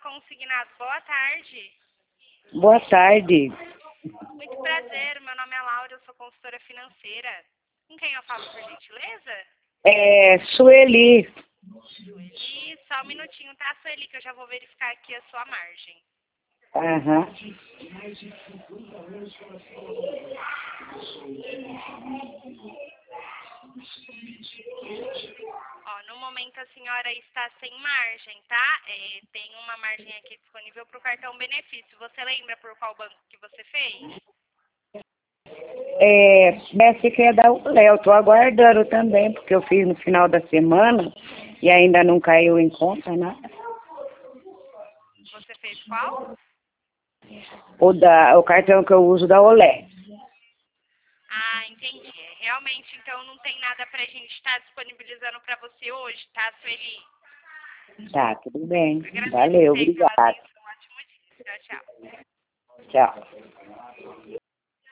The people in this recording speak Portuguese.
Consignados. Boa tarde. Boa tarde. Muito prazer, meu nome é Laura, eu sou consultora financeira. Com quem eu falo, por gentileza? Sueli. Sueli, só um minutinho, tá, Sueli, que eu já vou verificar aqui a sua margem. Aham. Ó, no momento a senhora está sem margem, tá? Tem uma margem aqui disponível para o cartão benefício. Você lembra por qual banco que você fez? Parece que é da Léo. Tô aguardando também, porque eu fiz no final da semana e ainda não caiu em conta, né? Você fez qual? O cartão que eu uso da Olé. Ah, entendi. Realmente, então, não tem nada pra gente estar disponibilizando para você hoje, tá, Sueli? Tá, tudo bem. Agradeço Valeu, aí pela obrigada. atenção. Ótimo dia. Tchau, tchau. Tchau.